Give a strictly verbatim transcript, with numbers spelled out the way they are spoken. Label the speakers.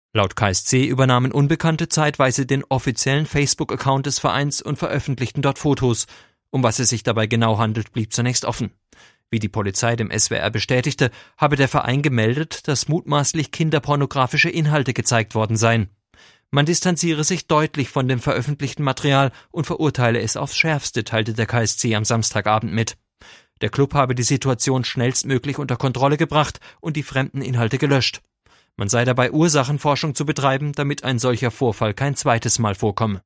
Speaker 1: Laut K S C übernahmen Unbekannte zeitweise den offiziellen Facebook-Account des Vereins und veröffentlichten dort Fotos. Um was es sich dabei genau handelt, blieb zunächst offen. Wie die Polizei dem S W R bestätigte, habe der Verein gemeldet, dass mutmaßlich kinderpornografische Inhalte gezeigt worden seien. Man distanziere sich deutlich von dem veröffentlichten Material und verurteile es aufs Schärfste, teilte der K S C am Samstagabend mit. Der Club habe die Situation schnellstmöglich unter Kontrolle gebracht und die fremden Inhalte gelöscht. Man sei dabei, Ursachenforschung zu betreiben, damit ein solcher Vorfall kein zweites Mal vorkomme.